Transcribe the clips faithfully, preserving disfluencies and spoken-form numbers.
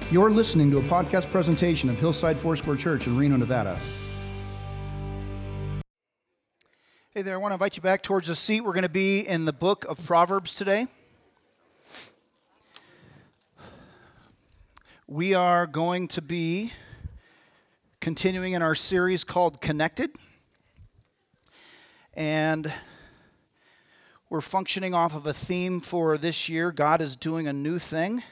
You're listening to a podcast presentation of Hillside Foursquare Church in Reno, Nevada. Hey there, I want to invite you back towards the seat. We're going to be in the book of Proverbs today. We are going to be continuing in our series called Connected. And we're functioning off of a theme for this year. God is doing a new thing.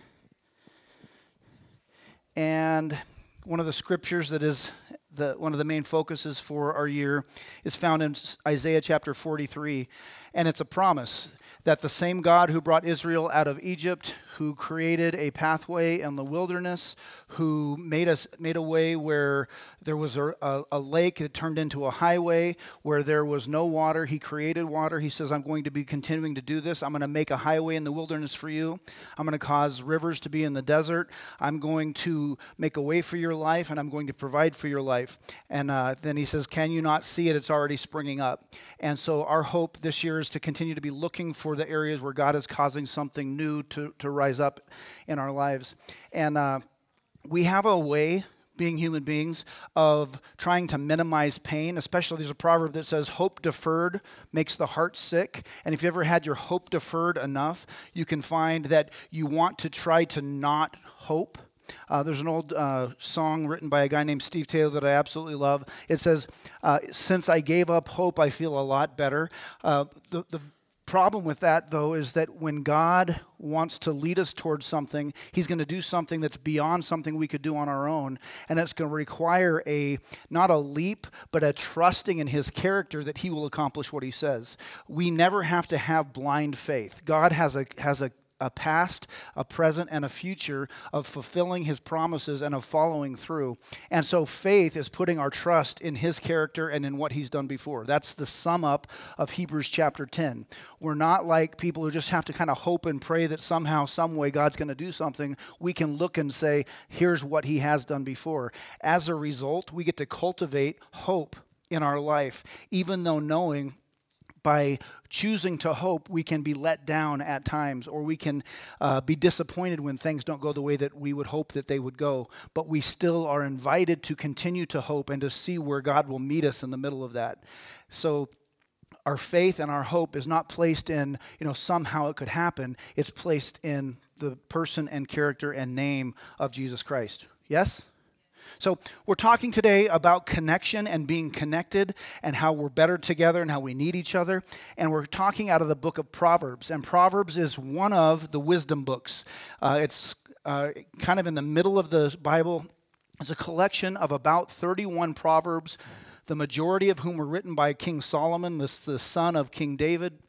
And one of the scriptures that is the one of the main focuses for our year is found in Isaiah chapter forty-three. And it's a promise that the same God who brought Israel out of Egypt, who created a pathway in the wilderness, who made us made a way where there was a, a, a lake that turned into a highway, where there was no water, he created water. He says, I'm going to be continuing to do this. I'm going to make a highway in the wilderness for you. I'm going to cause rivers to be in the desert. I'm going to make a way for your life, and I'm going to provide for your life. And uh, then he says, can you not see it? It's already springing up. And so our hope this year is to continue to be looking for the areas where God is causing something new to, to rise up in our lives. And uh, we have a way, being human beings, of trying to minimize pain. Especially there's a proverb that says, hope deferred makes the heart sick. And if you ever had your hope deferred enough, you can find that you want to try to not hope. Uh, there's an old uh, song written by a guy named Steve Taylor that I absolutely love. It says, uh, since I gave up hope, I feel a lot better. Uh, the, the problem with that, though, is that when God wants to lead us towards something, he's going to do something that's beyond something we could do on our own, and it's going to require a, not a leap, but a trusting in his character that he will accomplish what he says. We never have to have blind faith. God has a has a a past, a present, and a future of fulfilling his promises and of following through. And so faith is putting our trust in his character and in what he's done before. That's the sum up of Hebrews chapter ten. We're not like people who just have to kind of hope and pray that somehow, some way God's going to do something. We can look and say, here's what he has done before. As a result, we get to cultivate hope in our life, even though knowing by choosing to hope, we can be let down at times, or we can uh, be disappointed when things don't go the way that we would hope that they would go. But we still are invited to continue to hope and to see where God will meet us in the middle of that. So our faith and our hope is not placed in, you know, somehow it could happen. It's placed in the person and character and name of Jesus Christ. Yes? So we're talking today about connection and being connected and how we're better together and how we need each other. And we're talking out of the book of Proverbs. And Proverbs is one of the wisdom books. Uh, it's uh, kind of in the middle of the Bible. It's a collection of about thirty-one Proverbs, the majority of whom were written by King Solomon, the, the son of King David.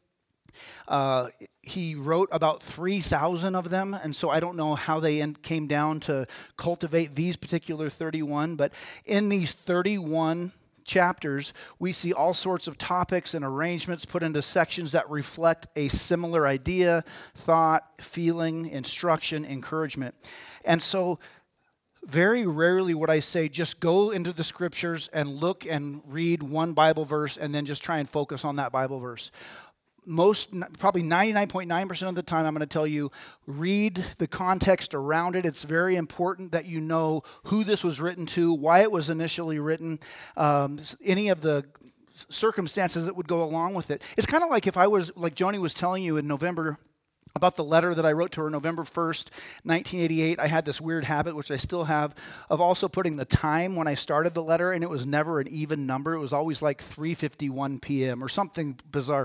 Uh, he wrote about three thousand of them, and so I don't know how they en- came down to cultivate these particular thirty-one, but in these thirty-one chapters, we see all sorts of topics and arrangements put into sections that reflect a similar idea, thought, feeling, instruction, encouragement. And so very rarely would I say just go into the scriptures and look and read one Bible verse and then just try and focus on that Bible verse. Most, probably ninety-nine point nine percent of the time, I'm going to tell you, read the context around it. It's very important that you know who this was written to, why it was initially written, um, any of the circumstances that would go along with it. It's kind of like if I was, like Joni was telling you in November, about the letter that I wrote to her November first, nineteen eighty-eight. I had this weird habit, which I still have, of also putting the time when I started the letter, and it was never an even number. It was always like three fifty-one p.m. or something bizarre.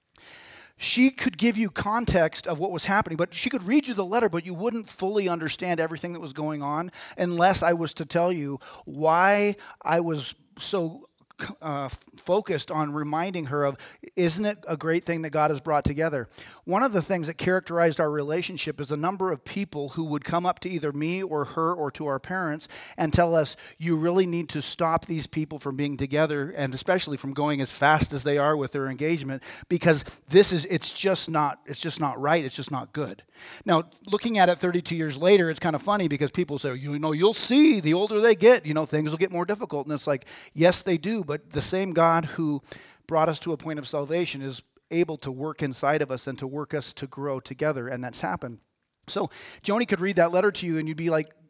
She could give you context of what was happening, but she could read you the letter, but you wouldn't fully understand everything that was going on unless I was to tell you why I was so uh, focused on reminding her of, isn't it a great thing that God has brought together? One of the things that characterized our relationship is a number of people who would come up to either me or her or to our parents and tell us, you really need to stop these people from being together, and especially from going as fast as they are with their engagement, because this is, it's just not, it's just not right. It's just not good. Now, looking at it thirty-two years later, it's kind of funny because people say, you know, you'll see the older they get, you know, things will get more difficult. And it's like, yes, they do. But the same God who brought us to a point of salvation is able to work inside of us and to work us to grow together. And that's happened. So Joni could read that letter to you and you'd be like,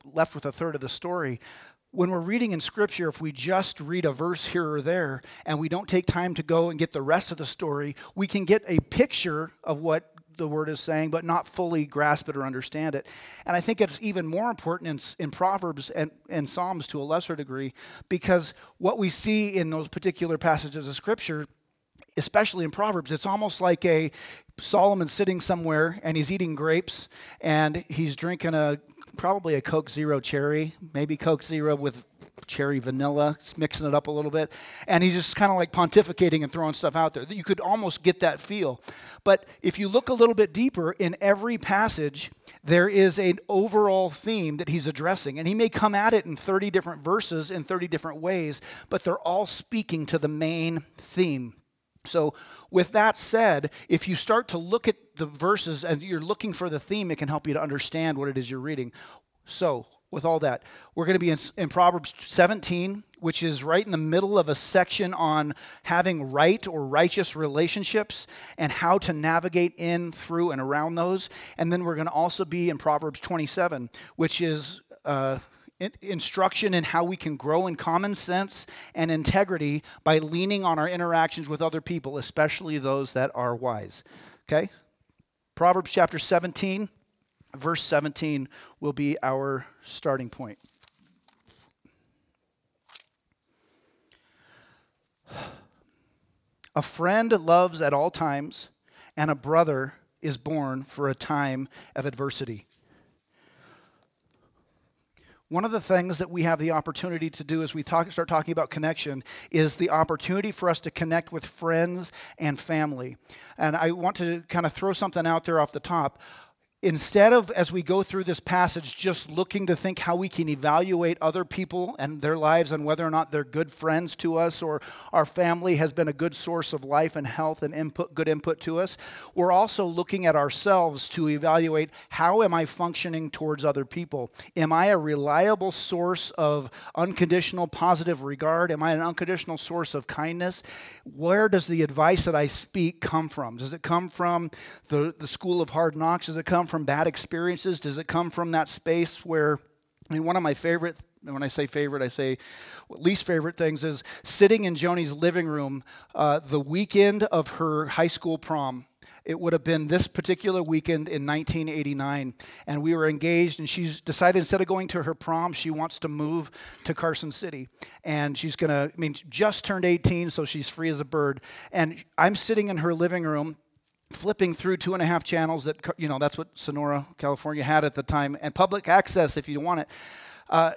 left with a third of the story. When we're reading in Scripture, if we just read a verse here or there and we don't take time to go and get the rest of the story, we can get a picture of what the word is saying, but not fully grasp it or understand it. And I think it's even more important in, in Proverbs and, and Psalms to a lesser degree, because what we see in those particular passages of Scripture, especially in Proverbs, it's almost like a Solomon sitting somewhere and he's eating grapes and he's drinking a probably a Coke Zero cherry, maybe Coke Zero with cherry vanilla, mixing it up a little bit. And he's just kind of like pontificating and throwing stuff out there. You could almost get that feel. But if you look a little bit deeper, in every passage, there is an overall theme that he's addressing. And he may come at it in thirty different verses in thirty different ways, but they're all speaking to the main theme. So with that said, if you start to look at the verses and you're looking for the theme, it can help you to understand what it is you're reading. So with all that, we're going to be in, in Proverbs seventeen, which is right in the middle of a section on having right or righteous relationships and how to navigate in, through, and around those. And then we're going to also be in Proverbs twenty-seven, which is uh, instruction in how we can grow in common sense and integrity by leaning on our interactions with other people, especially those that are wise. Okay? Proverbs chapter seventeen, verse seventeen will be our starting point. A friend loves at all times, and a brother is born for a time of adversity. One of the things that we have the opportunity to do as we talk, start talking about connection is the opportunity for us to connect with friends and family. And I want to kind of throw something out there off the top. Instead of, as we go through this passage, just looking to think how we can evaluate other people and their lives and whether or not they're good friends to us or our family has been a good source of life and health and input, good input to us, we're also looking at ourselves to evaluate how am I functioning towards other people? Am I a reliable source of unconditional positive regard? Am I an unconditional source of kindness? Where does the advice that I speak come from? Does it come from the, the school of hard knocks? Does it come from from bad experiences? Does it come from that space where, I mean, one of my favorite, when I say favorite, I say least favorite things is sitting in Joni's living room uh, the weekend of her high school prom. It would have been this particular weekend in nineteen eighty-nine, and we were engaged, and she's decided instead of going to her prom, she wants to move to Carson City. And she's going to, I mean, just turned eighteen, so she's free as a bird. And I'm sitting in her living room, flipping through two and a half channels that, you know, that's what Sonora, California had at the time, and public access if you want it. Uh,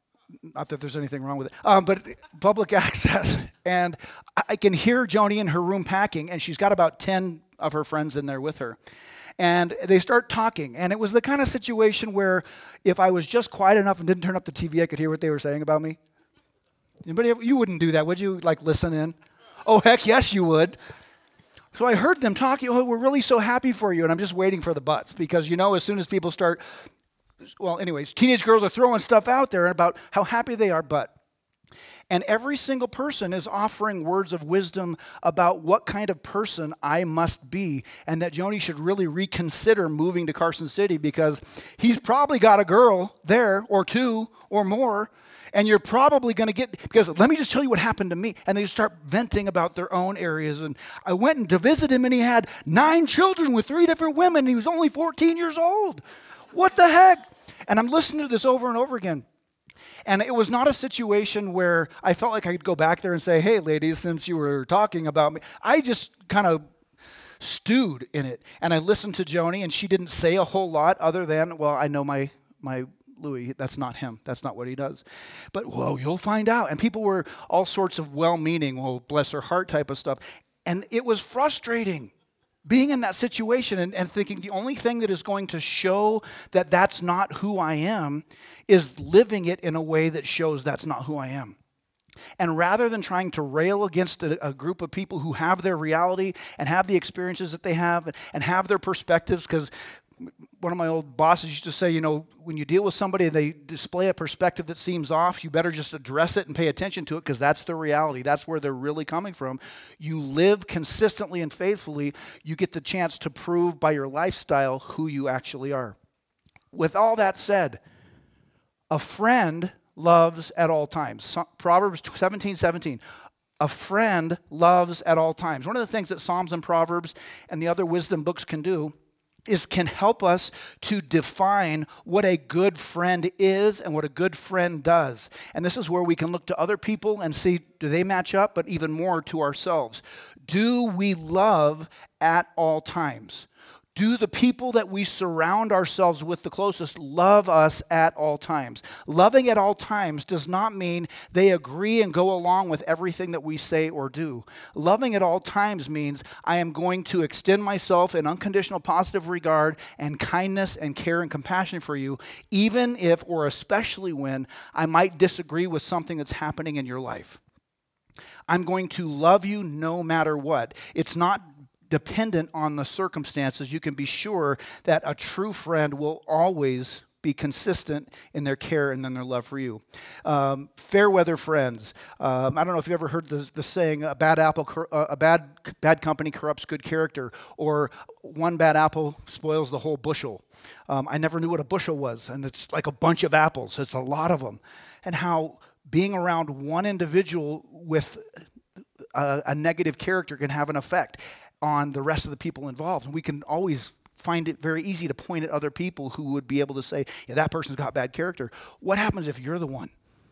not that there's anything wrong with it, um, but public access. And I can hear Joni in her room packing, and she's got about ten of her friends in there with her. And they start talking, and it was the kind of situation where if I was just quiet enough and didn't turn up the T V, I could hear what they were saying about me. Anybody ever, you wouldn't do that, would you? Like listen in? Oh, heck yes, you would. So I heard them talking, oh, we're really so happy for you. And I'm just waiting for the buts because, you know, as soon as people start, well, anyways, teenage girls are throwing stuff out there about how happy they are, but. And every single person is offering words of wisdom about what kind of person I must be and that Joni should really reconsider moving to Carson City because he's probably got a girl there or two or more. And you're probably going to get, because let me just tell you what happened to me. And they start venting about their own areas. And I went and to visit him, and he had nine children with three different women. And he was only fourteen years old. What the heck? And I'm listening to this over and over again. And it was not a situation where I felt like I could go back there and say, hey, ladies, since you were talking about me. I just kind of stewed in it. And I listened to Joni, and she didn't say a whole lot other than, well, I know my my Louis, that's not him. That's not what he does. But, well, you'll find out. And people were all sorts of well-meaning, well, bless her heart type of stuff. And it was frustrating being in that situation and, and thinking the only thing that is going to show that that's not who I am is living it in a way that shows that's not who I am. And rather than trying to rail against a, a group of people who have their reality and have the experiences that they have and, and have their perspectives, because one of my old bosses used to say, you know, when you deal with somebody and they display a perspective that seems off, you better just address it and pay attention to it because that's the reality. That's where they're really coming from. You live consistently and faithfully, you get the chance to prove by your lifestyle who you actually are. With all that said, A friend loves at all times. So, Proverbs seventeen seventeen. A friend loves at all times. One of the things that Psalms and Proverbs and the other wisdom books can do is can help us to define what a good friend is and what a good friend does. And this is where we can look to other people and see, do they match up? But even more to ourselves. Do we love at all times? Do the people that we surround ourselves with the closest love us at all times? Loving at all times does not mean they agree and go along with everything that we say or do. Loving at all times means I am going to extend myself in unconditional positive regard and kindness and care and compassion for you, even if or especially when I might disagree with something that's happening in your life. I'm going to love you no matter what. It's not dependent on the circumstances. You can be sure that a true friend will always be consistent in their care and in their love for you. Um, fair weather friends. Um, I don't know if you've ever heard the, the saying, a bad apple, uh, a bad bad company corrupts good character, or one bad apple spoils the whole bushel. Um, I never knew what a bushel was, and it's like a bunch of apples. It's a lot of them. And how being around one individual with a, a negative character can have an effect on the rest of the people involved. And we can always find it very easy to point at other people who would be able to say, yeah, that person's got bad character. What happens if you're the one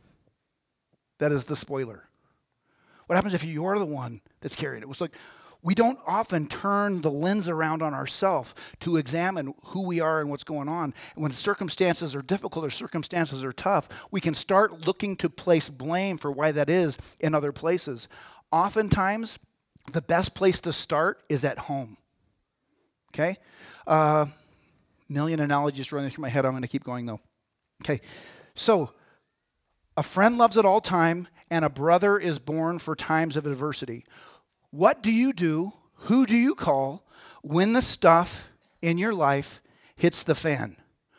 that is the spoiler? What happens if you're the one that's carrying it? It's like we don't often turn the lens around on ourselves to examine who we are and what's going on. And when circumstances are difficult or circumstances are tough, we can start looking to place blame for why that is in other places. Oftentimes, the best place to start is at home, okay? Uh, million analogies running through my head. I'm going to keep going, though. Okay, so a friend loves at all time, and a brother is born for times of adversity. What do you do, who do you call when the stuff in your life hits the fan?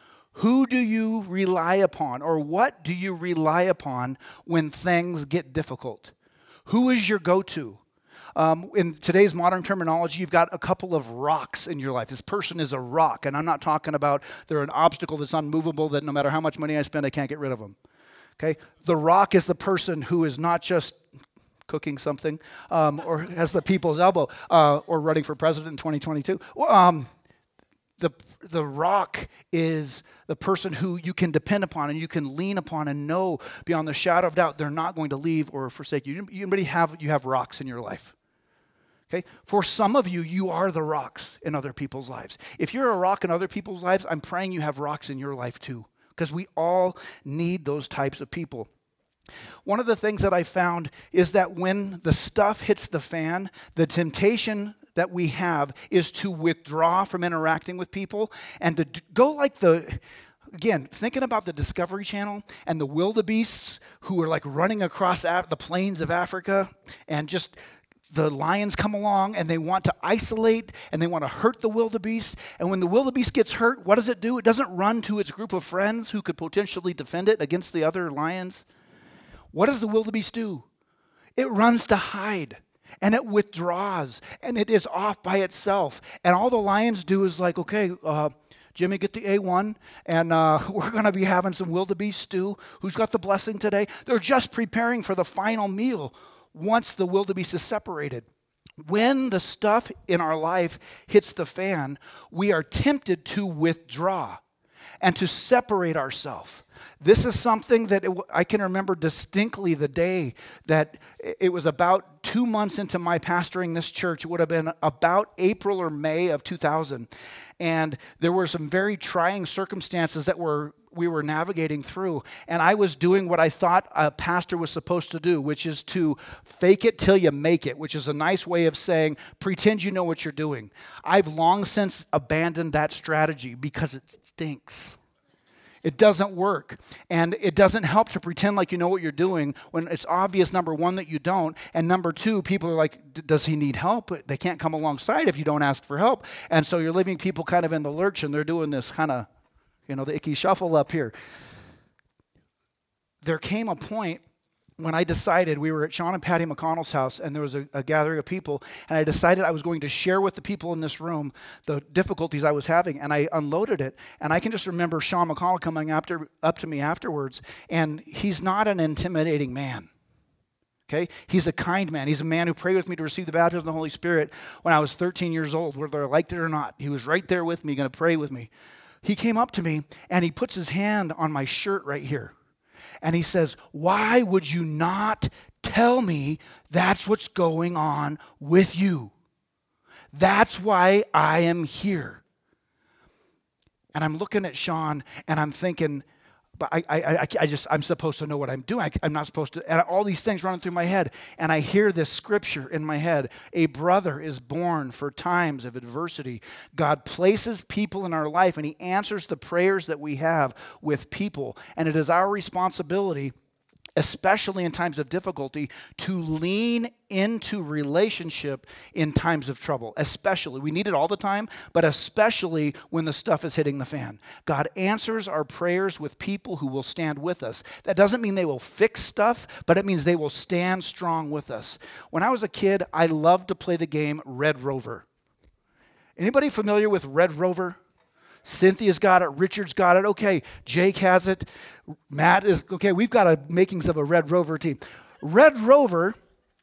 Who do you rely upon, or what do you rely upon when things get difficult? Who is your go-to? Um, in today's modern terminology, you've got a couple of rocks in your life. This person is a rock, and I'm not talking about they're an obstacle that's unmovable that no matter how much money I spend, I can't get rid of them. Okay? The rock is the person who is not just cooking something um, or has the people's elbow uh, or running for president in twenty twenty-two. Um, the, the rock is the person who you can depend upon and you can lean upon and know beyond the shadow of doubt they're not going to leave or forsake you. You already have, you have rocks in your life. Okay? For some of you, you are the rocks in other people's lives. If you're a rock in other people's lives, I'm praying you have rocks in your life too, because we all need those types of people. One of the things that I found is that when the stuff hits the fan, the temptation that we have is to withdraw from interacting with people and to go like the, again, thinking about the Discovery Channel and the wildebeests who are like running across the plains of Africa, and just the lions come along and they want to isolate and they want to hurt the wildebeest. And when the wildebeest gets hurt, what does it do? It doesn't run to its group of friends who could potentially defend it against the other lions. What does the wildebeest do? It runs to hide, and it withdraws, and it is off by itself. And all the lions do is like, okay, uh, Jimmy, get the A one, and uh, we're going to be having some wildebeest stew. Who's got the blessing today? They're just preparing for the final meal once the wildebeest is separated. When the stuff in our life hits the fan, we are tempted to withdraw and to separate ourselves. This is something that it, I can remember distinctly the day that it was about two months into my pastoring this church. It would have been about April or May of two thousand. And there were some very trying circumstances that were we were navigating through. And I was doing what I thought a pastor was supposed to do, which is to fake it till you make it, which is a nice way of saying, pretend you know what you're doing. I've long since abandoned that strategy because it stinks. It doesn't work. And it doesn't help to pretend like you know what you're doing when it's obvious, number one, that you don't. And number two, people are like, does he need help? They can't come alongside if you don't ask for help. And so you're leaving people kind of in the lurch, and they're doing this kind of, you know, the icky shuffle up here. There came a point when I decided, we were at Sean and Patty McConnell's house, and there was a, a gathering of people, and I decided I was going to share with the people in this room the difficulties I was having, and I unloaded it. And I can just remember Sean McConnell coming after, up to me afterwards, and he's not an intimidating man. Okay? He's a kind man. He's a man who prayed with me to receive the baptism of the Holy Spirit when I was thirteen years old, whether I liked it or not. He was right there with me, going to pray with me. He came up to me, and he puts his hand on my shirt right here. And he says, "Why would you not tell me that's what's going on with you? That's why I am here." And I'm looking at Sean, and I'm thinking, but I, I, I, I just, I'm supposed to know what I'm doing. I, I'm not supposed to, and all these things running through my head. And I hear this scripture in my head. A brother is born for times of adversity. God places people in our life, and he answers the prayers that we have with people. And it is our responsibility, especially in times of difficulty, to lean into relationship in times of trouble. Especially. We need it all the time, but especially when the stuff is hitting the fan. God answers our prayers with people who will stand with us. That doesn't mean they will fix stuff, but it means they will stand strong with us. When I was a kid, I loved to play the game Red Rover. Anybody familiar with Red Rover? Cynthia's got it. Richard's got it. Okay, Jake has it. Matt is, okay, we've got a makings of a Red Rover team. Red Rover,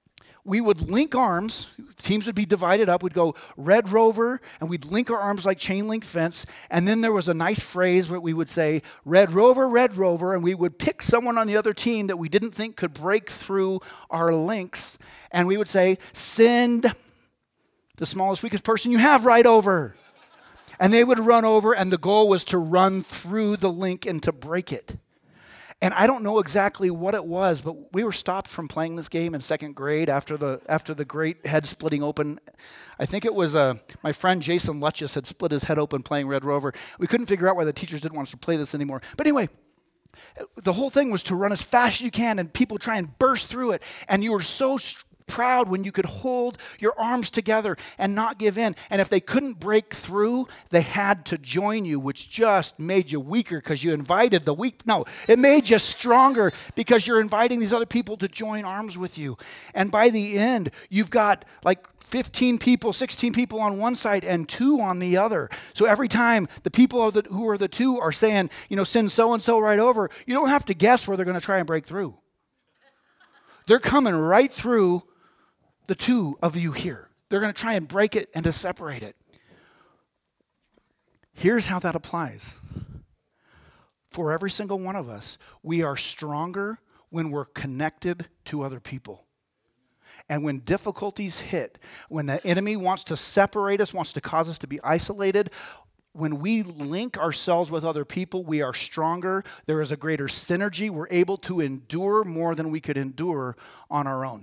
we would link arms. Teams would be divided up. We'd go Red Rover, and we'd link our arms like chain link fence. And then there was a nice phrase where we would say, Red Rover, Red Rover, and we would pick someone on the other team that we didn't think could break through our links. And we would say, send the smallest, weakest person you have right over. And they would run over, and the goal was to run through the link and to break it. And I don't know exactly what it was, but we were stopped from playing this game in second grade after the after the great head splitting open. I think it was uh, my friend Jason Lutchus had split his head open playing Red Rover. We couldn't figure out why the teachers didn't want us to play this anymore. But anyway, the whole thing was to run as fast as you can, and people try and burst through it. And you were so st- proud when you could hold your arms together and not give in. And if they couldn't break through, they had to join you, which just made you weaker because you invited the weak. No, it made you stronger because you're inviting these other people to join arms with you. And by the end, you've got like fifteen people, sixteen people on one side and two on the other. So every time the people are the, who are the two are saying, you know, send so-and-so right over, you don't have to guess where they're going to try and break through. They're coming right through the two of you here. They're going to try and break it and to separate it. Here's how that applies. For every single one of us, we are stronger when we're connected to other people. And when difficulties hit, when the enemy wants to separate us, wants to cause us to be isolated, when we link ourselves with other people, we are stronger. There is a greater synergy. We're able to endure more than we could endure on our own.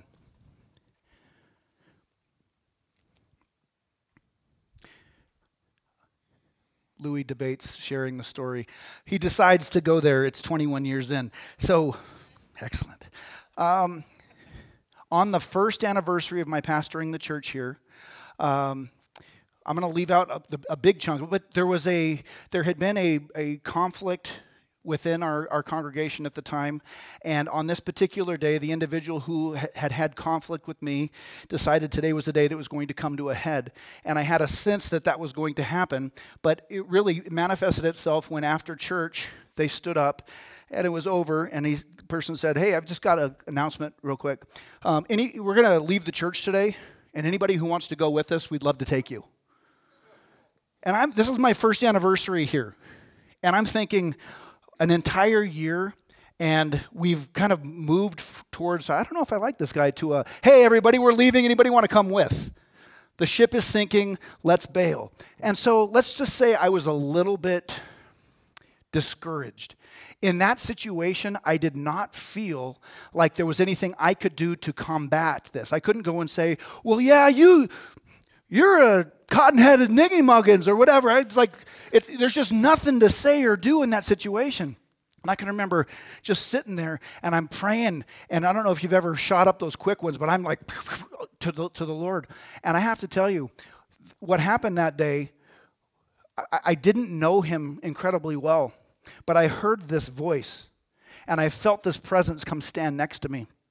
Louis debates sharing the story. He decides to go there. It's twenty-one years in. So, excellent. Um, on the first anniversary of my pastoring the church here, um, I'm going to leave out a, a big chunk, but there was a, there had been a, a conflict within our, our congregation at the time. And on this particular day, the individual who ha- had had conflict with me decided today was the day that it was going to come to a head. And I had a sense that that was going to happen, but it really manifested itself when after church, they stood up and it was over, and he, the person said, "Hey, I've just got an announcement real quick. Um, any, we're going to leave the church today, and anybody who wants to go with us, we'd love to take you." And I'm, this is my first anniversary here. And I'm thinking, an entire year, and we've kind of moved f- towards, I don't know if I like this guy, to a, hey, everybody, we're leaving. Anybody want to come with? The ship is sinking. Let's bail. And so let's just say I was a little bit discouraged. In that situation, I did not feel like there was anything I could do to combat this. I couldn't go and say, well, yeah, you... you're a cotton-headed niggy-muggins or whatever. It's like, it's, there's just nothing to say or do in that situation. And I can remember just sitting there, and I'm praying, and I don't know if you've ever shot up those quick ones, but I'm like, to the, to the Lord. And I have to tell you, what happened that day, I, I didn't know him incredibly well, but I heard this voice, and I felt this presence come stand next to me.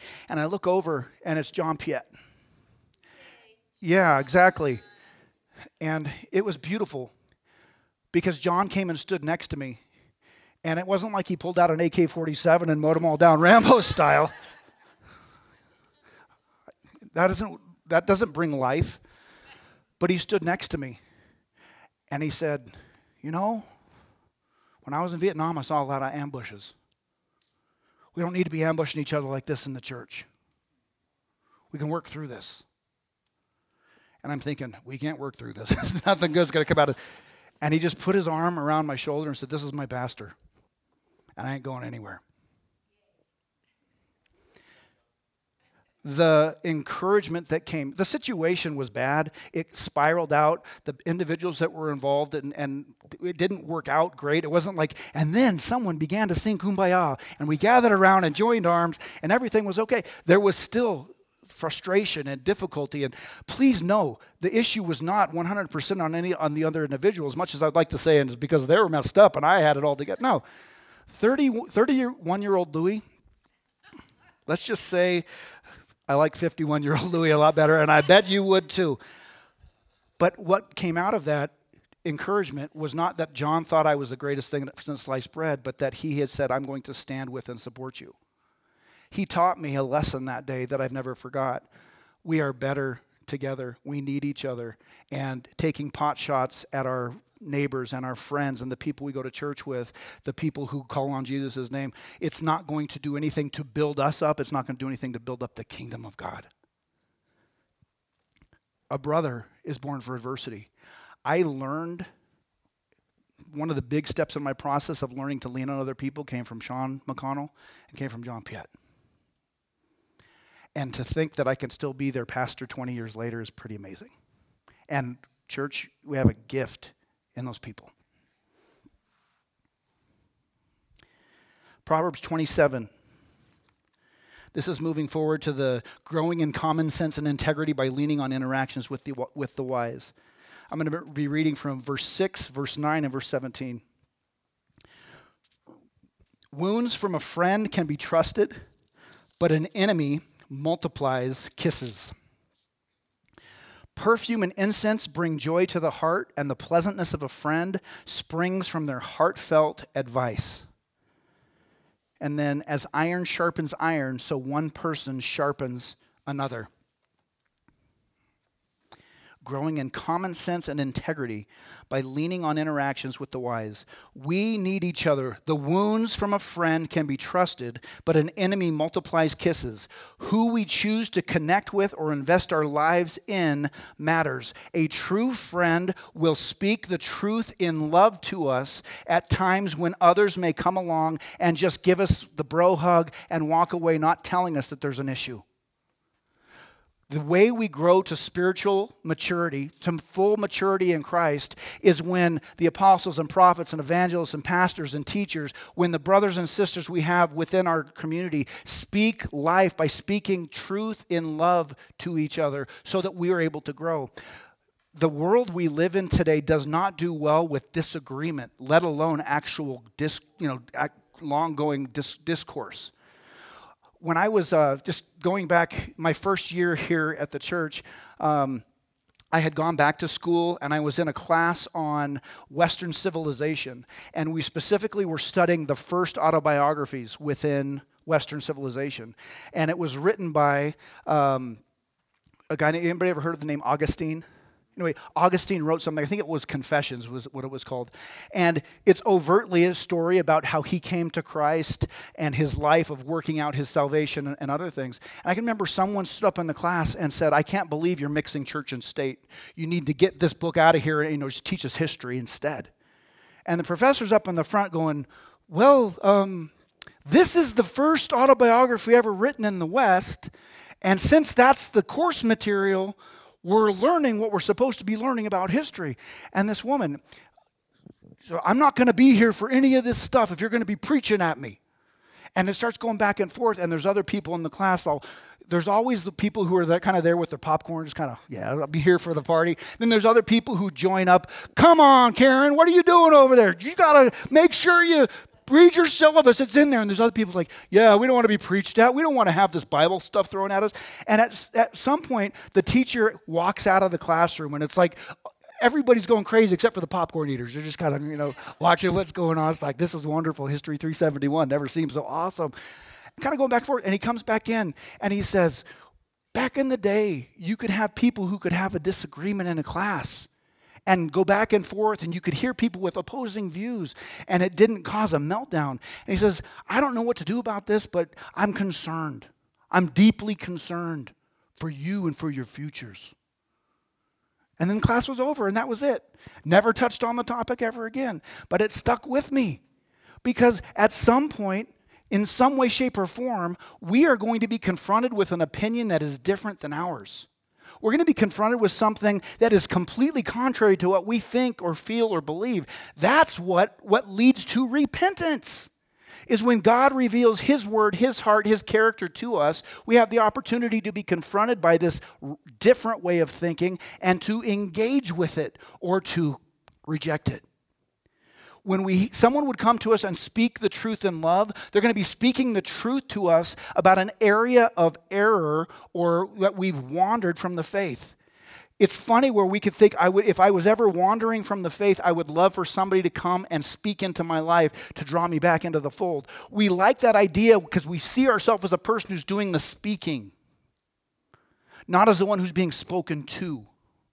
And I look over, and it's John Piet. Yeah, exactly. And it was beautiful because John came and stood next to me. And it wasn't like he pulled out an A K forty-seven and mowed them all down Rambo style. That doesn't, that doesn't bring life. But he stood next to me. And he said, you know, when I was in Vietnam, I saw a lot of ambushes. We don't need to be ambushing each other like this in the church. We can work through this. And I'm thinking, we can't work through this. Nothing good's going to come out of it. And he just put his arm around my shoulder and said, this is my pastor. And I ain't going anywhere. The encouragement that came, the situation was bad. It spiraled out. The individuals that were involved, and, and it didn't work out great. It wasn't like, and then someone began to sing Kumbaya, and we gathered around and joined arms, and everything was okay. There was still frustration and difficulty, and please know, the issue was not one hundred percent on any on the other individual, as much as I'd like to say, and it's because they were messed up and I had it all together. No, thirty, thirty-one-year-old Louis, let's just say, I like fifty-one-year-old Louis a lot better, and I bet you would too. But what came out of that encouragement was not that John thought I was the greatest thing since sliced bread, but that he had said, I'm going to stand with and support you. He taught me a lesson that day that I've never forgot. We are better together. We need each other. And taking pot shots at our neighbors and our friends and the people we go to church with, the people who call on Jesus' name, it's not going to do anything to build us up. It's not going to do anything to build up the kingdom of God. A brother is born for adversity. I learned, one of the big steps in my process of learning to lean on other people came from Sean McConnell and came from John Piet. And to think that I can still be their pastor twenty years later is pretty amazing. And church, we have a gift in those people. Proverbs twenty-seven. This is moving forward to the growing in common sense and integrity by leaning on interactions with the with the wise. I'm going to be reading from verse six, verse nine, and verse seventeen. Wounds from a friend can be trusted, but an enemy multiplies kisses. Perfume and incense bring joy to the heart, and the pleasantness of a friend springs from their heartfelt advice. And then, as iron sharpens iron, so one person sharpens another. Growing in common sense and integrity by leaning on interactions with the wise. We need each other. The wounds from a friend can be trusted, but an enemy multiplies kisses. Who we choose to connect with or invest our lives in matters. A true friend will speak the truth in love to us at times when others may come along and just give us the bro hug and walk away not telling us that there's an issue. The way we grow to spiritual maturity, to full maturity in Christ, is when the apostles and prophets and evangelists and pastors and teachers, when the brothers and sisters we have within our community speak life by speaking truth in love to each other so that we are able to grow. The world we live in today does not do well with disagreement, let alone actual dis, you know, long-going dis- discourse. When I was uh, just going back my first year here at the church, um, I had gone back to school and I was in a class on Western civilization. And we specifically were studying the first autobiographies within Western civilization. And it was written by um, a guy, anybody ever heard of the name Augustine? Anyway, Augustine wrote something, I think it was Confessions was what it was called. And it's overtly a story about how he came to Christ and his life of working out his salvation and, and other things. And I can remember someone stood up in the class and said, I can't believe you're mixing church and state. You need to get this book out of here and, you know, just teach us history instead. And the professor's up in the front going, well, um, this is the first autobiography ever written in the West. And since that's the course material, we're learning what we're supposed to be learning about history. And this woman, so I'm not going to be here for any of this stuff if you're going to be preaching at me. And it starts going back and forth, and there's other people in the class. All, there's always the people who are that kind of there with their popcorn, just kind of, yeah, I'll be here for the party. Then there's other people who join up. Come on, Karen, what are you doing over there? You got to make sure you read your syllabus. It's in there. And there's other people like, yeah, we don't want to be preached at. We don't want to have this Bible stuff thrown at us. And at, at some point, the teacher walks out of the classroom and it's like, everybody's going crazy except for the popcorn eaters. They're just kind of, you know, watching what's going on. It's like, this is wonderful. History three seventy-one never seems so awesome. Kind of going back and forth. And he comes back in and he says, back in the day, you could have people who could have a disagreement in a class and go back and forth, and you could hear people with opposing views, and it didn't cause a meltdown. And he says, I don't know what to do about this, but I'm concerned. I'm deeply concerned for you and for your futures. And then class was over, and that was it. Never touched on the topic ever again. But it stuck with me because at some point, in some way, shape, or form, we are going to be confronted with an opinion that is different than ours. We're going to be confronted with something that is completely contrary to what we think or feel or believe. That's what, what leads to repentance. Is when God reveals His word, His heart, His character to us, we have the opportunity to be confronted by this different way of thinking and to engage with it or to reject it. When we, someone would come to us and speak the truth in love, they're going to be speaking the truth to us about an area of error or that we've wandered from the faith. It's funny where we could think, I would, if I was ever wandering from the faith, I would love for somebody to come and speak into my life to draw me back into the fold. We like that idea because we see ourselves as a person who's doing the speaking, not as the one who's being spoken to.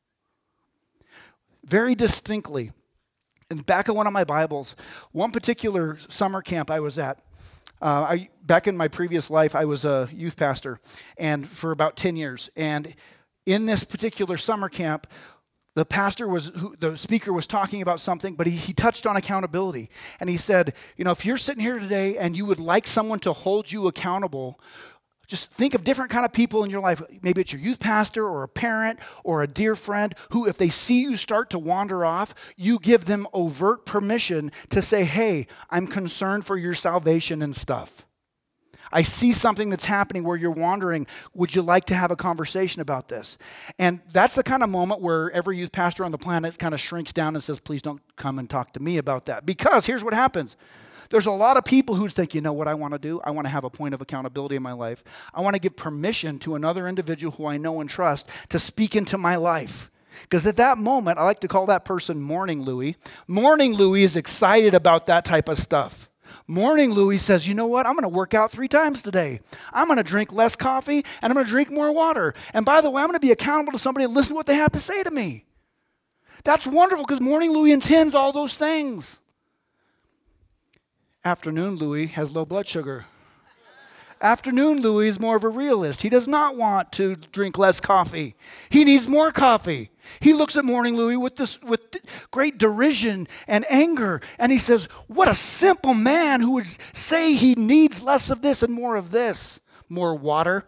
Very distinctly, in the back of one of my Bibles, one particular summer camp I was at, uh, I, back in my previous life, I was a youth pastor and for about ten years. And in this particular summer camp, the pastor was, who, the speaker was talking about something, but he, he touched on accountability. And he said, you know, if you're sitting here today and you would like someone to hold you accountable, just think of different kind of people in your life. Maybe it's your youth pastor or a parent or a dear friend who, if they see you start to wander off, you give them overt permission to say, hey, I'm concerned for your salvation and stuff. I see something that's happening where you're wandering. Would you like to have a conversation about this? And that's the kind of moment where every youth pastor on the planet kind of shrinks down and says, please don't come and talk to me about that. Because here's what happens. There's a lot of people who think, you know what I want to do? I want to have a point of accountability in my life. I want to give permission to another individual who I know and trust to speak into my life. Because at that moment, I like to call that person Morning Louie. Morning Louie is excited about that type of stuff. Morning Louie says, you know what? I'm going to work out three times today. I'm going to drink less coffee, and I'm going to drink more water. And by the way, I'm going to be accountable to somebody and listen to what they have to say to me. That's wonderful because Morning Louie intends all those things. Afternoon Louie has low blood sugar. Afternoon Louie is more of a realist. He does not want to drink less coffee. He needs more coffee. He looks at Morning Louie with this with great derision and anger, and he says, what a simple man who would say he needs less of this and more of this. More water,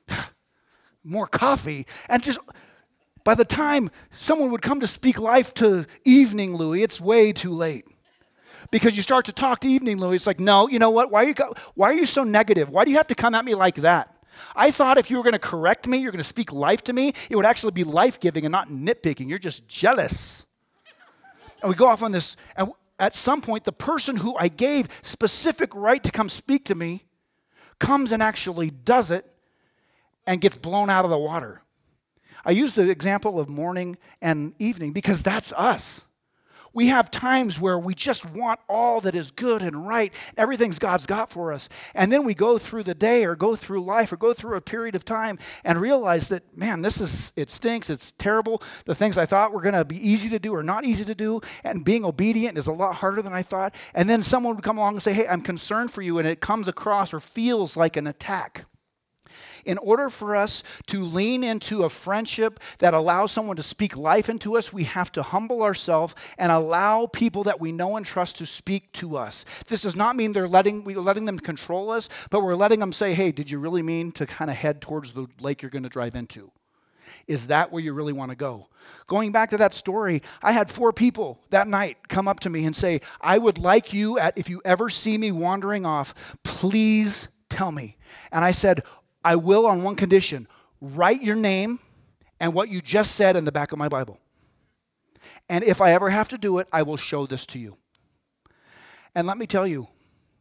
more coffee, and just by the time someone would come to speak life to Evening Louie, it's way too late. Because you start to talk to Evening Louie, it's like, no, you know what? Why are you, why are you so negative? Why do you have to come at me like that? I thought if you were going to correct me, you're going to speak life to me, it would actually be life-giving and not nitpicking. You're just jealous. And we go off on this, and at some point, the person who I gave specific right to come speak to me comes and actually does it and gets blown out of the water. I use the example of morning and evening because that's us. We have times where we just want all that is good and right, everything's God's got for us. And then we go through the day or go through life or go through a period of time and realize that, man, this is, it stinks, it's terrible. The things I thought were going to be easy to do are not easy to do. And being obedient is a lot harder than I thought. And then someone would come along and say, hey, I'm concerned for you. And it comes across or feels like an attack. In order for us to lean into a friendship that allows someone to speak life into us, we have to humble ourselves and allow people that we know and trust to speak to us. This does not mean they're letting, we're letting them control us, but we're letting them say, hey, did you really mean to kind of head towards the lake you're going to drive into? Is that where you really want to go? Going back to that story, I had four people that night come up to me and say, I would like you, at, if you ever see me wandering off, please tell me. And I said, I will on one condition. Write your name and what you just said in the back of my Bible. And if I ever have to do it, I will show this to you. And let me tell you,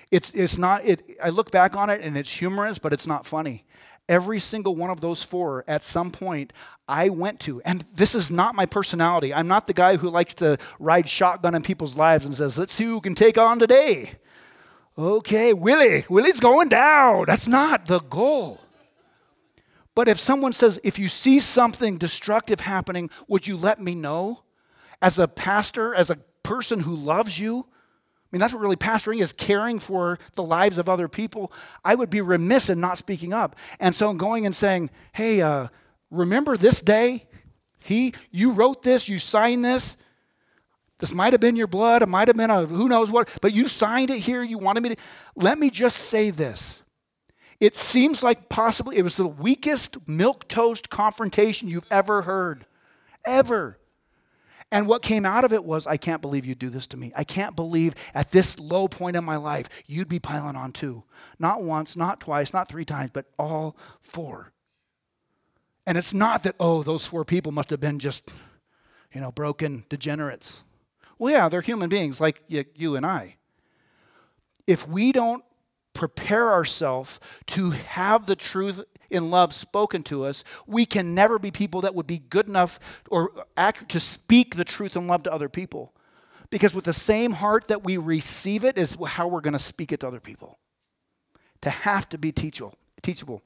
It's, it's not, it, I look back on it and it's humorous, but it's not funny. Every single one of those four, at some point, I went to. And this is not my personality. I'm not the guy who likes to ride shotgun in people's lives and says, let's see who can take on today. Okay, Willie, Willie's going down. That's not the goal. But if someone says, if you see something destructive happening, would you let me know? As a pastor, as a person who loves you, I mean, that's what really pastoring is, caring for the lives of other people. I would be remiss in not speaking up. And so going and saying, hey, uh, remember this day? He, you wrote this, you signed this. This might have been your blood, it might have been a who knows what, but you signed it here, you wanted me to. Let me just say this. It seems like possibly it was the weakest milquetoast confrontation you've ever heard. Ever. And what came out of it was, I can't believe you'd do this to me. I can't believe at this low point in my life, you'd be piling on too. Not once, not twice, not three times, but all four. And it's not that, oh, those four people must have been just, you know, broken degenerates. Well, yeah, they're human beings like you, you and I. If we don't prepare ourselves to have the truth in love spoken to us, we can never be people that would be good enough or accurate to speak the truth in love to other people. Because with the same heart that we receive it is how we're going to speak it to other people. To have to be teachable. teachable.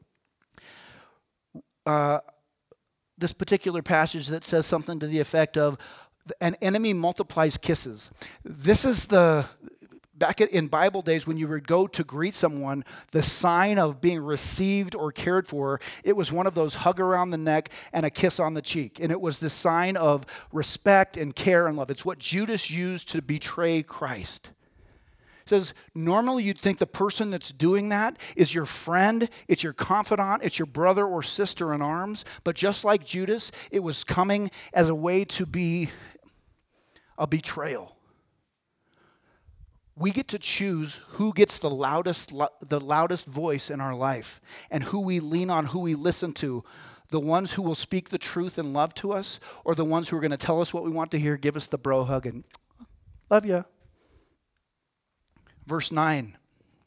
Uh, this particular passage that says something to the effect of, an enemy multiplies kisses. This is the... Back in Bible days, when you would go to greet someone, the sign of being received or cared for, it was one of those hug around the neck and a kiss on the cheek. And it was the sign of respect and care and love. It's what Judas used to betray Christ. It says, normally you'd think the person that's doing that is your friend, it's your confidant, it's your brother or sister in arms. But just like Judas, it was coming as a way to be a betrayal. We get to choose who gets the loudest, the loudest voice in our life and who we lean on, who we listen to. The ones who will speak the truth and love to us, or the ones who are going to tell us what we want to hear, give us the bro hug and love you. Verse nine.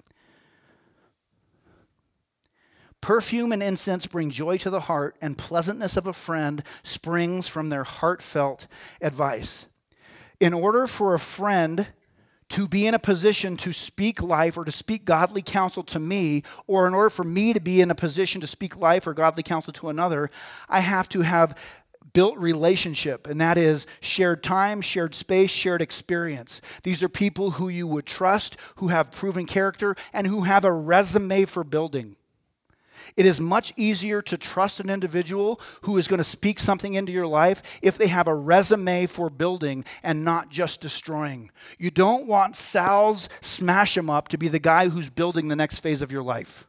Perfume and incense bring joy to the heart, and pleasantness of a friend springs from their heartfelt advice. In order for a friend to be in a position to speak life or to speak godly counsel to me, or in order for me to be in a position to speak life or godly counsel to another, I have to have built relationship, and that is shared time, shared space, shared experience. These are people who you would trust, who have proven character, and who have a resume for building. It is much easier to trust an individual who is going to speak something into your life if they have a resume for building and not just destroying. You don't want Sal's smash 'em up to be the guy who's building the next phase of your life.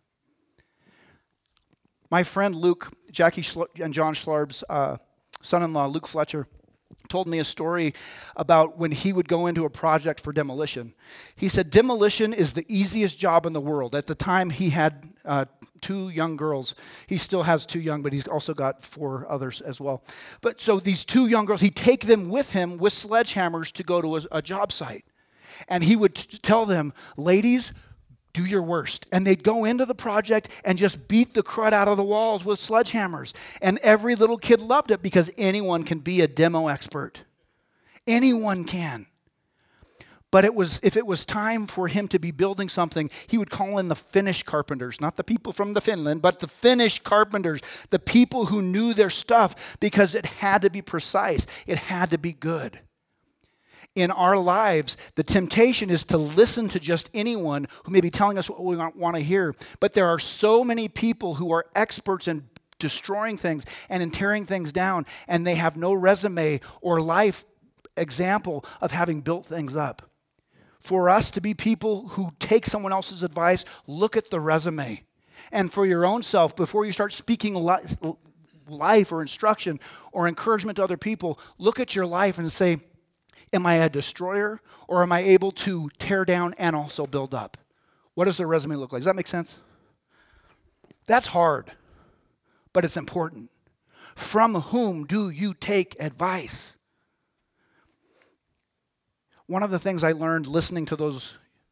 My friend Luke, Jackie Schla- and John Schlarb's uh, son-in-law, Luke Fletcher, told me a story about when he would go into a project for demolition. He said demolition is the easiest job in the world. At the time, he had uh, two young girls. He still has two young, but he's also got four others as well. But so these two young girls, he'd take them with him with sledgehammers to go to a, a job site. And he would t- tell them, ladies, do your worst. And they'd go into the project and just beat the crud out of the walls with sledgehammers. And every little kid loved it because anyone can be a demo expert. Anyone can. But it was if it was time for him to be building something, he would call in the Finnish carpenters, not the people from the Finland, but the Finnish carpenters, the people who knew their stuff, because it had to be precise. It had to be good. In our lives, the temptation is to listen to just anyone who may be telling us what we want to hear. But there are so many people who are experts in destroying things and in tearing things down, and they have no resume or life example of having built things up. For us to be people who take someone else's advice, look at the resume. And for your own self, before you start speaking li- life or instruction or encouragement to other people, look at your life and say, am I a destroyer, or am I able to tear down and also build up? What does the resume look like? Does that make sense? That's hard, but it's important. From whom do you take advice? One of the things I learned listening to those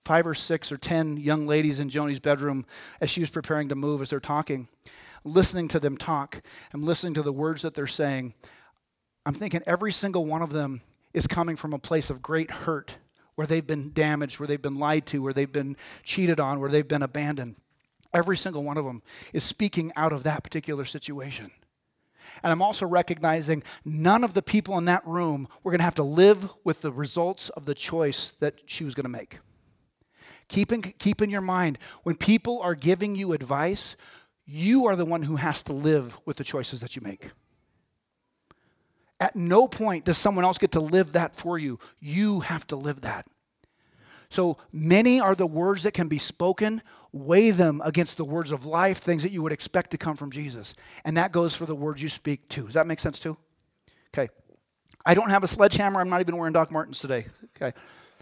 five or six or ten young ladies in Joni's bedroom as she was preparing to move, as they're talking, listening to them talk. I'm listening to the words that they're saying. I'm thinking every single one of them is coming from a place of great hurt, where they've been damaged, where they've been lied to, where they've been cheated on, where they've been abandoned. Every single one of them is speaking out of that particular situation. And I'm also recognizing none of the people in that room were going to have to live with the results of the choice that she was going to make. Keep in, keep in your mind, when people are giving you advice, you are the one who has to live with the choices that you make. At no point does someone else get to live that for you. You have to live that. So many are the words that can be spoken. Weigh them against the words of life, things that you would expect to come from Jesus. And that goes for the words you speak too. Does that make sense too? Okay. I don't have a sledgehammer. I'm not even wearing Doc Martens today. Okay.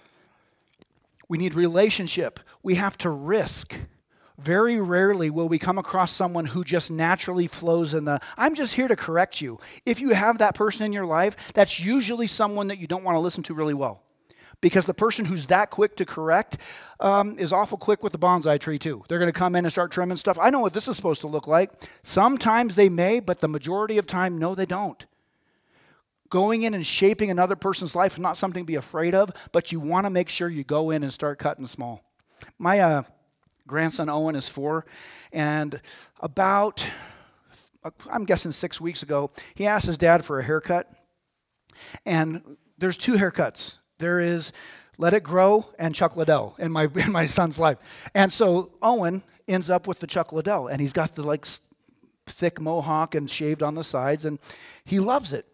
We need relationship. We have to risk. Very rarely will we come across someone who just naturally flows in the, I'm just here to correct you. If you have that person in your life, that's usually someone that you don't want to listen to really well. Because the person who's that quick to correct um, is awful quick with the bonsai tree too. They're going to come in and start trimming stuff. I know what this is supposed to look like. Sometimes they may, but the majority of time, no, they don't. Going in and shaping another person's life is not something to be afraid of, but you want to make sure you go in and start cutting small. My uh, grandson Owen is four, and about, I'm guessing six weeks ago, he asked his dad for a haircut. And there's two haircuts. There is Let It Grow and Chuck Liddell in my in my son's life. And so Owen ends up with the Chuck Liddell, and he's got the like thick mohawk and shaved on the sides, and he loves it.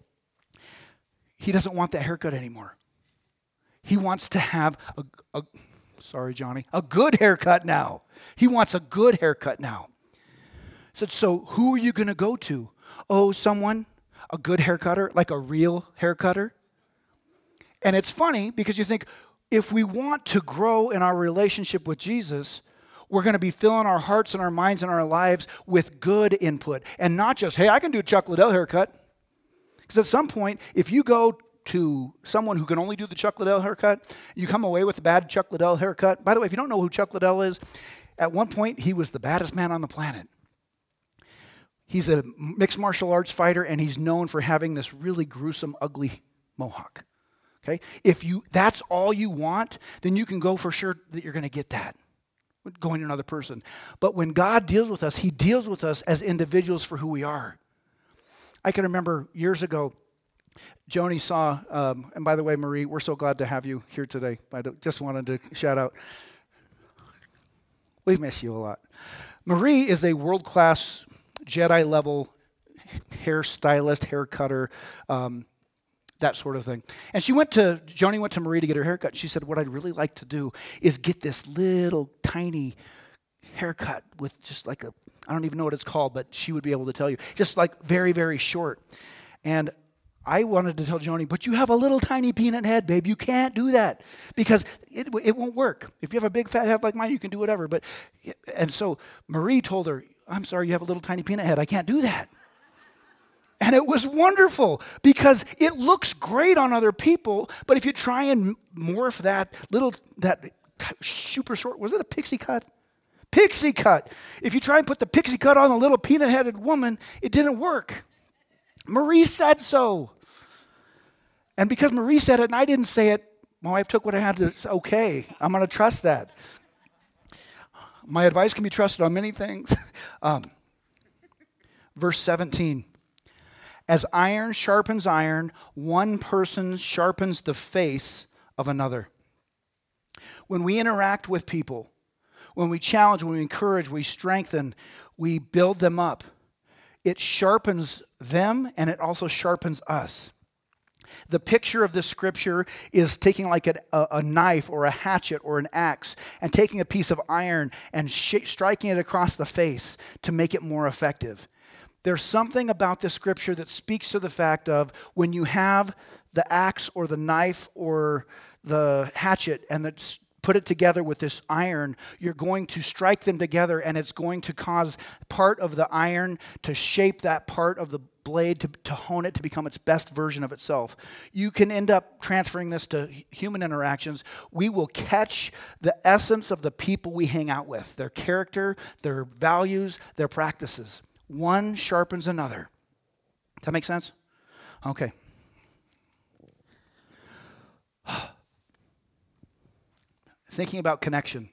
He doesn't want that haircut anymore. He wants to have a, a sorry, Johnny, a good haircut now. He wants a good haircut now. I said, so who are you going to go to? Oh, someone, a good haircutter, like a real haircutter? And it's funny because you think, if we want to grow in our relationship with Jesus, we're going to be filling our hearts and our minds and our lives with good input. And not just, hey, I can do a Chuck Liddell haircut. Because at some point, if you go to someone who can only do the Chuck Liddell haircut, you come away with a bad Chuck Liddell haircut. By the way, if you don't know who Chuck Liddell is, at one point, he was the baddest man on the planet. He's a mixed martial arts fighter, and he's known for having this really gruesome, ugly mohawk. Okay? If you that's all you want, then you can go for sure that you're going to get that, going to another person. But when God deals with us, he deals with us as individuals for who we are. I can remember years ago, Joni saw, um, and by the way, Marie, we're so glad to have you here today. I just wanted to shout out. We miss you a lot. Marie is a world-class Jedi-level hairstylist, hair cutter, um, that sort of thing. And she went to, Joni went to Marie to get her haircut. She said, what I'd really like to do is get this little tiny haircut with just like a, I don't even know what it's called, but she would be able to tell you. Just like very, very short. And I wanted to tell Joni, but you have a little tiny peanut head, babe. You can't do that because it, it won't work. If you have a big fat head like mine, you can do whatever. But and so Marie told her, I'm sorry, you have a little tiny peanut head. I can't do that. And it was wonderful because it looks great on other people, but if you try and morph that little, that super short, was it a pixie cut? Pixie cut. If you try and put the pixie cut on a little peanut-headed woman, it didn't work. Marie said so. And because Marie said it and I didn't say it, my wife took what I had to say, okay, I'm going to trust that. My advice can be trusted on many things. um, verse seventeen. As iron sharpens iron, one person sharpens the face of another. When we interact with people, when we challenge, when we encourage, we strengthen, we build them up, it sharpens them and it also sharpens us. The picture of this scripture is taking like a, a, a knife or a hatchet or an axe and taking a piece of iron and sh- striking it across the face to make it more effective. There's something about this scripture that speaks to the fact of when you have the axe or the knife or the hatchet and that's put it together with this iron, you're going to strike them together and it's going to cause part of the iron to shape that part of the blade to, to hone it to become its best version of itself. You can end up transferring this to human interactions. We will catch the essence of the people we hang out with, their character, their values, their practices. One sharpens another. Does that make sense? Okay. Thinking about connection.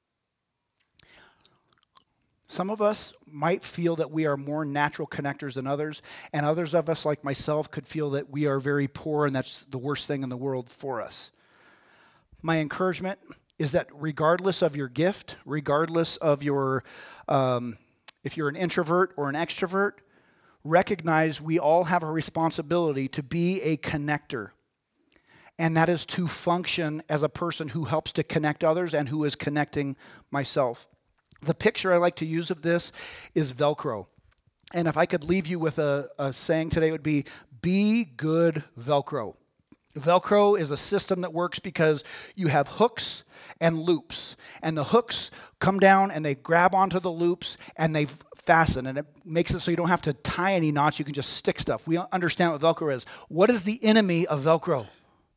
Some of us might feel that we are more natural connectors than others, and others of us, like myself, could feel that we are very poor and that's the worst thing in the world for us. My encouragement is that regardless of your gift, regardless of your, um, if you're an introvert or an extrovert, recognize we all have a responsibility to be a connector. And that is to function as a person who helps to connect others and who is connecting myself. The picture I like to use of this is Velcro. And if I could leave you with a, a saying today, it would be, be good Velcro. Velcro is a system that works because you have hooks and loops. And the hooks come down and they grab onto the loops and they fasten. And it makes it so you don't have to tie any knots. You can just stick stuff. We understand what Velcro is. What is the enemy of Velcro?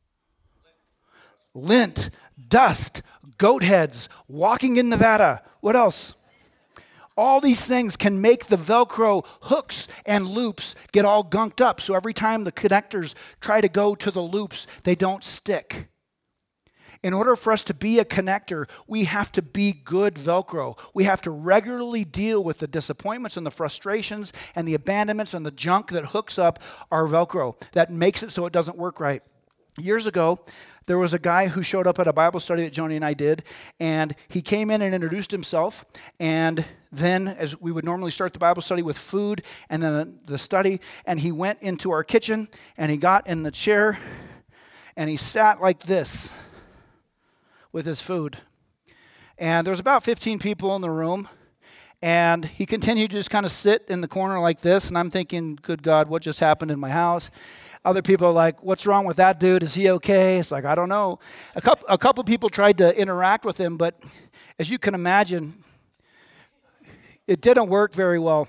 Lint, dust, goat heads, walking in Nevada. What else? All these things can make the Velcro hooks and loops get all gunked up. So every time the connectors try to go to the loops, they don't stick. In order for us to be a connector, we have to be good Velcro. We have to regularly deal with the disappointments and the frustrations and the abandonments and the junk that hooks up our Velcro, that makes it so it doesn't work right. Years ago, there was a guy who showed up at a Bible study that Joni and I did, and he came in and introduced himself, and then, as we would normally start the Bible study with food and then the study, and he went into our kitchen, and he got in the chair, and he sat like this with his food. And there was about fifteen people in the room, and he continued to just kind of sit in the corner like this, and I'm thinking, good God, what just happened in my house? Other people are like, what's wrong with that dude? Is he okay? It's like, I don't know. A couple, a couple people tried to interact with him, but as you can imagine, it didn't work very well.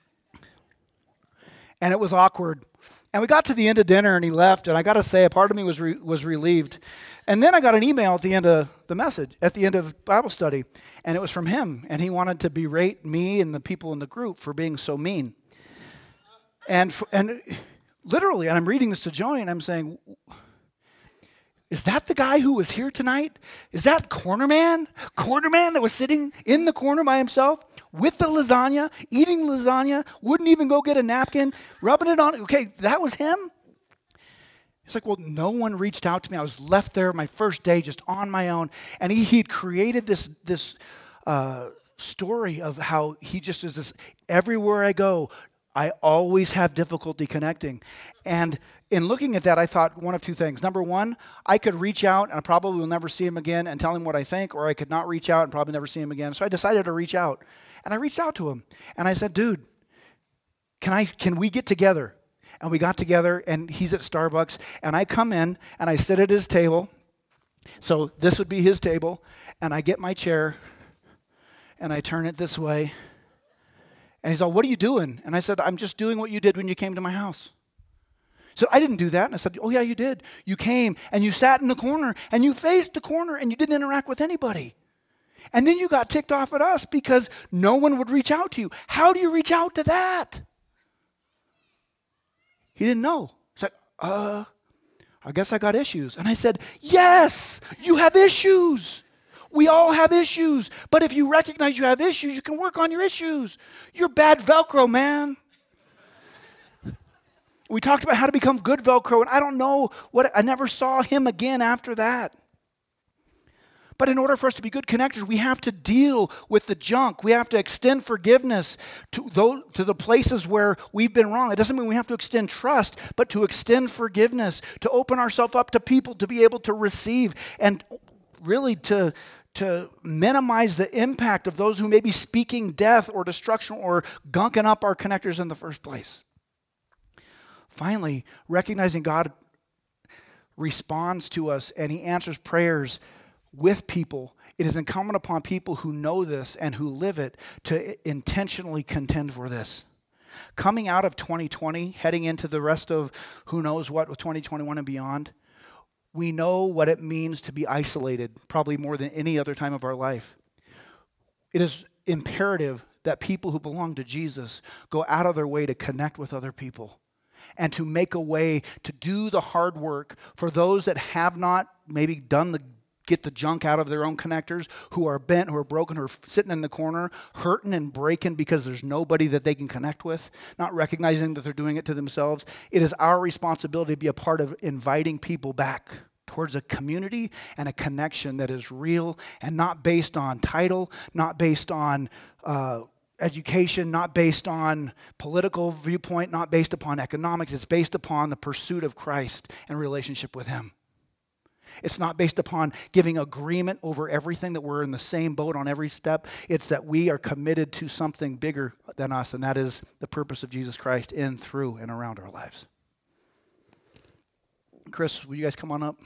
And it was awkward. And we got to the end of dinner and he left, and I got to say, a part of me was re- was relieved. And then I got an email at the end of the message, at the end of Bible study, and it was from him, and he wanted to berate me and the people in the group for being so mean. And for, and... Literally, and I'm reading this to Joni, and I'm saying, is that the guy who was here tonight? Is that corner man? Corner man that was sitting in the corner by himself with the lasagna, eating lasagna, wouldn't even go get a napkin, rubbing it on. Okay, that was him? It's like, well, no one reached out to me. I was left there my first day just on my own. And he he'd created this, this uh, story of how he just is this, everywhere I go, I always have difficulty connecting. And in looking at that, I thought one of two things. Number one, I could reach out and I probably will never see him again and tell him what I think, or I could not reach out and probably never see him again. So I decided to reach out. And I reached out to him. And I said, dude, can I can we get together? And we got together, and he's at Starbucks. And I come in and I sit at his table. So this would be his table. And I get my chair and I turn it this way. And he's all, what are you doing? And I said, I'm just doing what you did when you came to my house. He said, I didn't do that. And I said, oh, yeah, you did. You came and you sat in the corner and you faced the corner and you didn't interact with anybody. And then you got ticked off at us because no one would reach out to you. How do you reach out to that? He didn't know. He's like, uh, I guess I got issues. And I said, yes, you have issues. We all have issues, but if you recognize you have issues, you can work on your issues. You're bad Velcro, man. We talked about how to become good Velcro, and I don't know what, I never saw him again after that. But in order for us to be good connectors, we have to deal with the junk. We have to extend forgiveness to those, to the places where we've been wrong. It doesn't mean we have to extend trust, but to extend forgiveness, to open ourselves up to people, to be able to receive, and really to to minimize the impact of those who may be speaking death or destruction or gunking up our connectors in the first place. Finally, recognizing God responds to us and he answers prayers with people. It is incumbent upon people who know this and who live it to intentionally contend for this. Coming out of twenty twenty, heading into the rest of who knows what with twenty twenty-one and beyond, we know what it means to be isolated, probably more than any other time of our life. It is imperative that people who belong to Jesus go out of their way to connect with other people and to make a way to do the hard work for those that have not maybe done the get the junk out of their own connectors, who are bent, who are broken, who are sitting in the corner, hurting and breaking because there's nobody that they can connect with, not recognizing that they're doing it to themselves. It is our responsibility to be a part of inviting people back towards a community and a connection that is real and not based on title, not based on uh, education, not based on political viewpoint, not based upon economics. It's based upon the pursuit of Christ and relationship with Him. It's not based upon giving agreement over everything, that we're in the same boat on every step. It's that we are committed to something bigger than us, and that is the purpose of Jesus Christ in, through, and around our lives. Chris, will you guys come on up?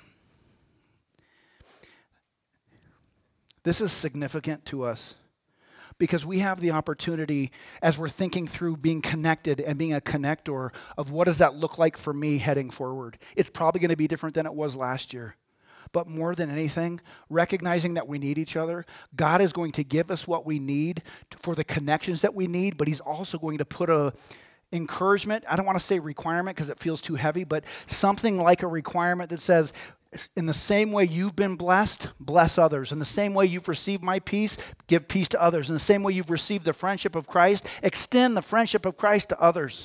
This is significant to us because we have the opportunity, as we're thinking through being connected and being a connector, of what does that look like for me heading forward. It's probably going to be different than it was last year. But more than anything, recognizing that we need each other, God is going to give us what we need for the connections that we need, but He's also going to put a encouragement, I don't want to say requirement because it feels too heavy, but something like a requirement that says, in the same way you've been blessed, bless others. In the same way you've received my peace, give peace to others. In the same way you've received the friendship of Christ, extend the friendship of Christ to others.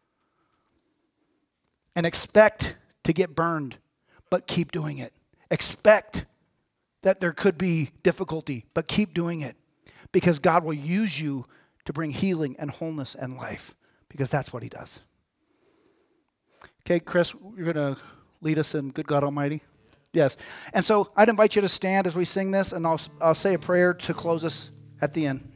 And expect to get burned, but keep doing it. Expect that there could be difficulty, but keep doing it because God will use you to bring healing and wholeness and life because that's what He does. Okay, Chris, you're going to lead us in Good God Almighty? Yes. And so I'd invite you to stand as we sing this, and I'll, I'll say a prayer to close us at the end.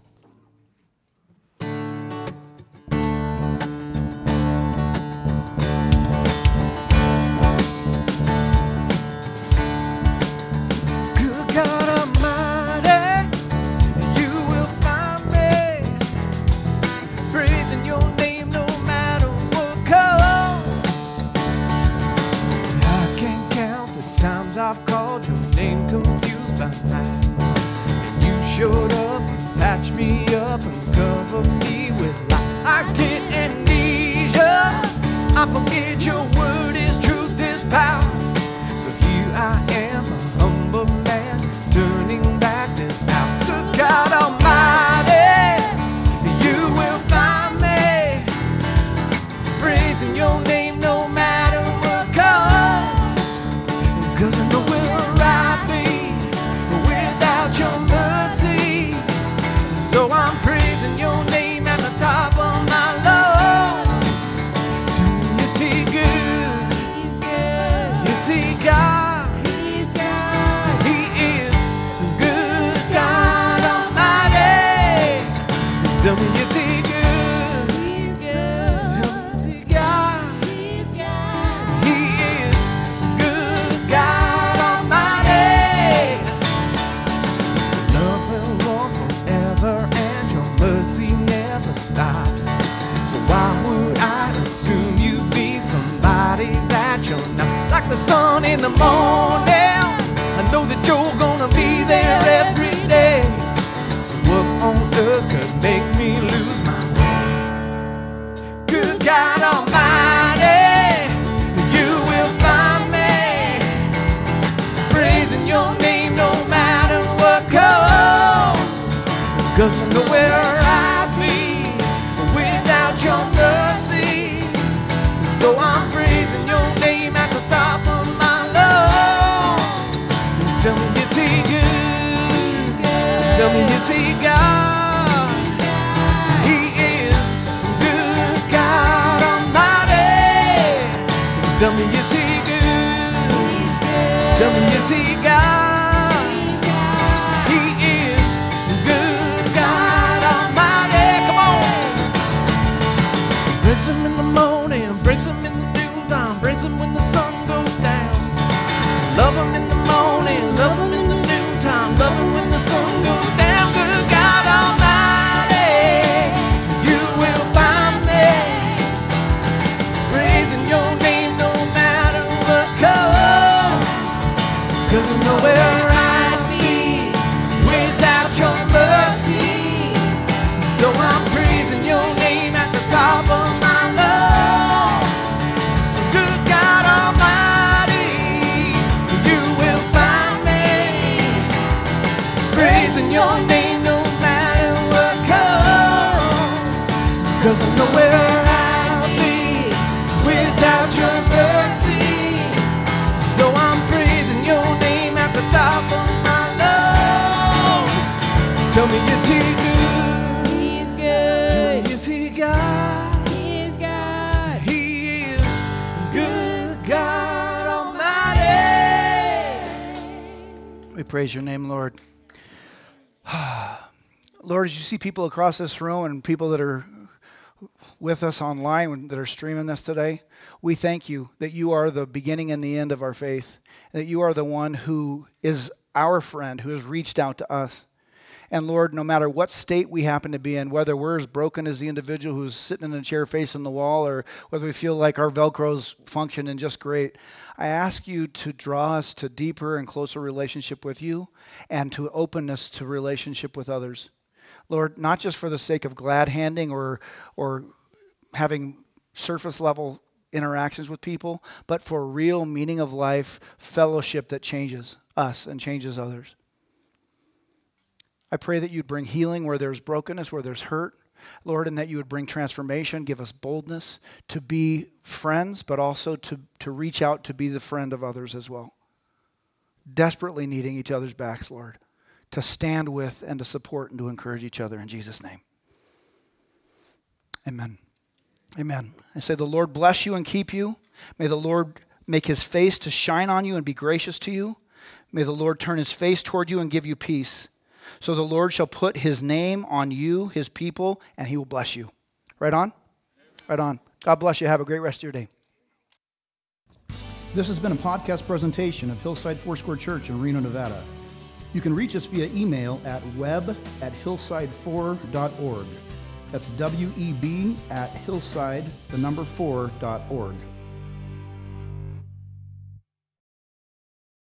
I've called your name confused by night, and you showed up and patched me up and covered me with light. I get amnesia, I forget your word is truth is power. So here I am, a humble man, turning back this hour. Good God Almighty, you will find me praising your name no matter what comes. 'Cause I know where I'd be without your mercy. So I'm praising your name at the top of my lungs. Tell me, is He good? He's good. Is He God? He's God. He is good God Almighty. Tell me, is He good? He's good. Tell me, is He God? He's God. He is good God Almighty. Love will walk forever and your mercy never stops. So why would I assume you'd be somebody that you're not? Like the sun in the morning, I know that you're gonna be there every day. So what on earth could make me lose my way? Good God Almighty, you will find me praising your name no matter what comes. 'Cause I know where I'd be without your mercy. So I'm praising your name at the top of my lungs. Tell me, is He good? Tell me, is He God? He is good God Almighty. Tell me, is He good? Tell me, is He God? He is good God Almighty. Come on. Praise Him in the morning, praise Him in the noontime, praise Him when the sun goes down. Love Him in the morning, love Him in the noontime, love Him when the sun goes down. Good God Almighty. praising your name no matter what comes. Cause I know where I'll be without your mercy. So I'm praising your name at the top of my lungs. Tell me, is he good? He's good. Tell me, is he God? He's God. He is good, God Almighty. We praise your name, Lord. Lord, as you see people across this room and people that are with us online that are streaming this today, we thank you that you are the beginning and the end of our faith, and that you are the one who is our friend, who has reached out to us. And Lord, no matter what state we happen to be in, whether we're as broken as the individual who's sitting in a chair facing the wall, or whether we feel like our Velcro's functioning just great, I ask you to draw us to deeper and closer relationship with you and to openness to relationship with others. Lord, not just for the sake of glad handing or or having surface level interactions with people, but for real meaning of life, fellowship that changes us and changes others. I pray that you'd bring healing where there's brokenness, where there's hurt, Lord, and that you would bring transformation, give us boldness to be friends, but also to, to reach out to be the friend of others as well. Desperately needing each other's backs, Lord, to stand with and to support and to encourage each other in Jesus' name. Amen. Amen. I say the Lord bless you and keep you. May the Lord make his face to shine on you and be gracious to you. May the Lord turn his face toward you and give you peace. So the Lord shall put his name on you, his people, and he will bless you. Right on? Right on. God bless you. Have a great rest of your day. This has been a podcast presentation of Hillside Foursquare Church in Reno, Nevada. You can reach us via email at web at hillside four dot org. That's W E B at hillside, the number four, dot org.